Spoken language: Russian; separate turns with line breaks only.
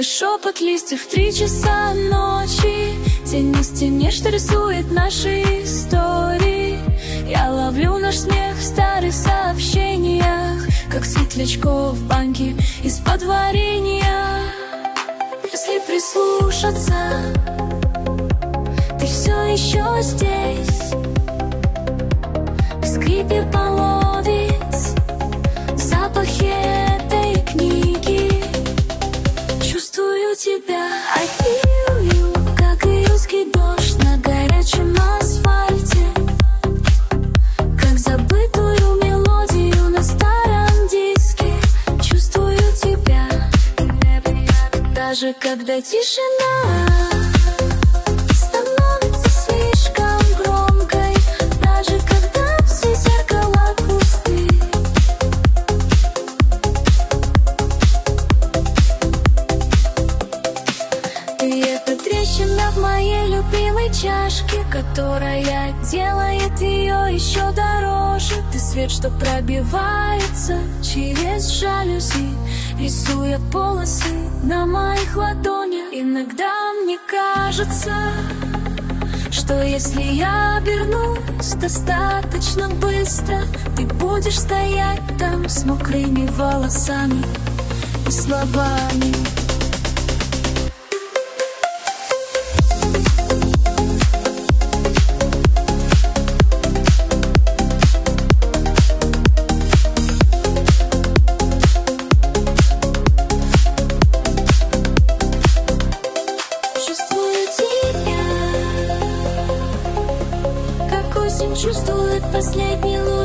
Это шепот листьев в 3 часа ночи. Тень на стене, что рисует наши истории. Я ловлю наш смех в старых сообщениях, как светлячков в банке из-под варенья. Если прислушаться, ты все еще здесь. В скрипе половиц, в запахе этой книги. Чувствую тебя, I feel you, как июльский дождь на горячем асфальте, как забытую мелодию на старом диске. Чувствую тебя, даже когда тишина становится слишком громкой, даже когда все зеркала пусты. Ты — это трещина в моей любимой чашке, которая делает ее еще дороже. Ты — свет, что пробивается через жалюзи, рисуя полосы на моих ладонях. Иногда мне кажется, что если я обернусь достаточно быстро, ты будешь стоять там с мокрыми волосами и словами. Чувствует последний луч.